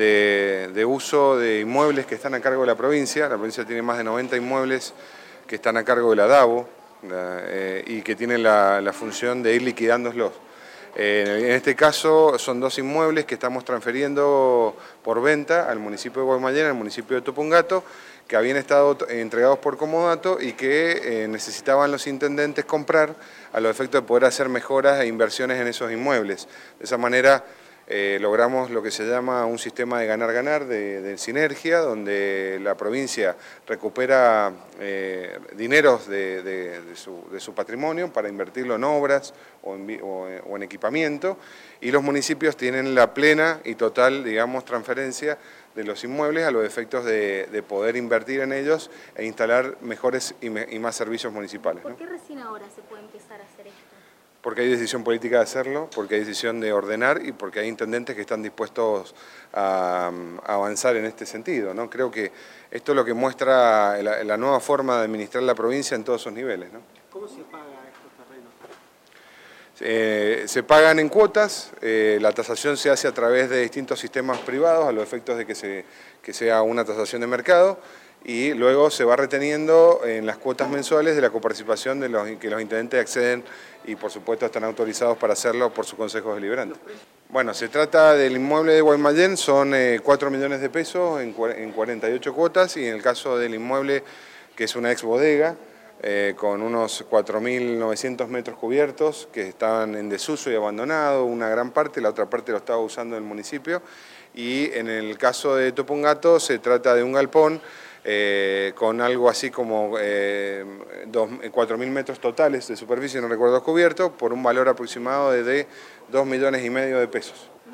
de uso de inmuebles que están a cargo de la provincia. La provincia tiene más de 90 inmuebles que están a cargo de la DABO y que tienen la función de ir liquidándolos. En este caso son 2 inmuebles que estamos transfiriendo por venta al municipio de Guaymallén, al municipio de Topungato, que habían estado entregados por comodato y que necesitaban los intendentes comprar a los efectos de poder hacer mejoras e inversiones en esos inmuebles. De esa manera logramos lo que se llama un sistema de ganar-ganar, de sinergia, donde la provincia recupera dineros de su patrimonio para invertirlo en obras o en equipamiento, y los municipios tienen la plena y total, digamos, transferencia de los inmuebles a los efectos de poder invertir en ellos e instalar mejores y más servicios municipales, ¿no? ¿Por qué recién ahora se puede empezar a hacer esto? Porque hay decisión política de hacerlo, porque hay decisión de ordenar y porque hay intendentes que están dispuestos a avanzar en este sentido, ¿no? Creo que esto es lo que muestra la nueva forma de administrar la provincia en todos sus niveles, ¿no? ¿Cómo se paga estos terrenos? Se pagan en cuotas, la tasación se hace a través de distintos sistemas privados a los efectos de que sea una tasación de mercado, y luego se va reteniendo en las cuotas mensuales de la coparticipación que los intendentes acceden y por supuesto están autorizados para hacerlo por sus consejos deliberantes. Bueno, se trata del inmueble de Guaymallén, son 4 millones de pesos en 48 cuotas, y en el caso del inmueble, que es una ex bodega, con unos 4.900 metros cubiertos que estaban en desuso y abandonado, una gran parte, la otra parte lo estaba usando el municipio, y en el caso de Topungato se trata de un galpón con algo así como 4.000 metros totales de superficie, no recuerdo cubierto, por un valor aproximado de 2,5 millones de pesos.